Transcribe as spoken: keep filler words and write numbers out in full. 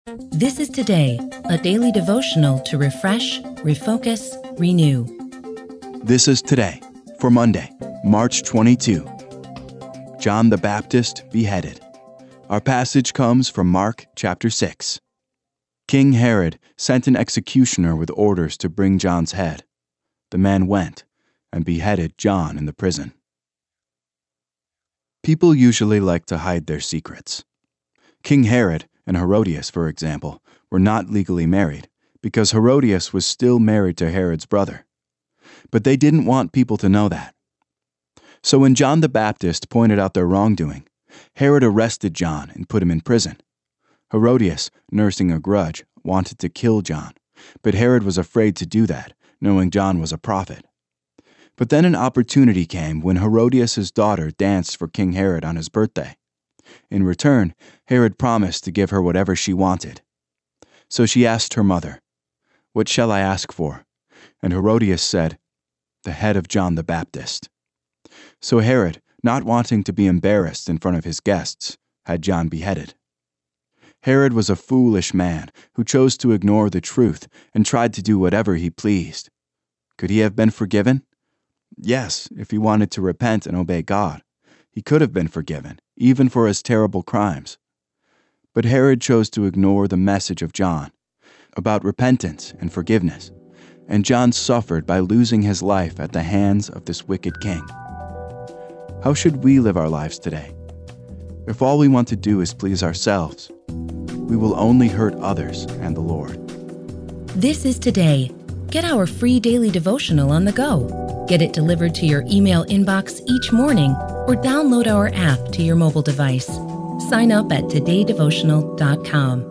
This is Today, a daily devotional to refresh, refocus, renew. This is Today for Monday, March twenty-second. John the Baptist beheaded. Our passage comes from Mark chapter six. King Herod sent an executioner with orders to bring John's head. The man went and beheaded John in the prison. People usually like to hide their secrets. King Herod and Herodias, for example, were not legally married because Herodias was still married to Herod's brother. But they didn't want people to know that. So when John the Baptist pointed out their wrongdoing, Herod arrested John and put him in prison. Herodias, nursing a grudge, wanted to kill John, but Herod was afraid to do that, knowing John was a prophet. But then an opportunity came when Herodias' daughter danced for King Herod on his birthday. In return, Herod promised to give her whatever she wanted. So she asked her mother, "What shall I ask for?" And Herodias said, "The head of John the Baptist." So Herod, not wanting to be embarrassed in front of his guests, had John beheaded. Herod was a foolish man who chose to ignore the truth and tried to do whatever he pleased. Could he have been forgiven? Yes, if he wanted to repent and obey God. He could have been forgiven, even for his terrible crimes. But Herod chose to ignore the message of John about repentance and forgiveness, and John suffered by losing his life at the hands of this wicked king. How should we live our lives today? If all we want to do is please ourselves, we will only hurt others and the Lord. This is Today. Get our free daily devotional on the go. Get it delivered to your email inbox each morning or download our app to your mobile device. Sign up at today devotional dot com.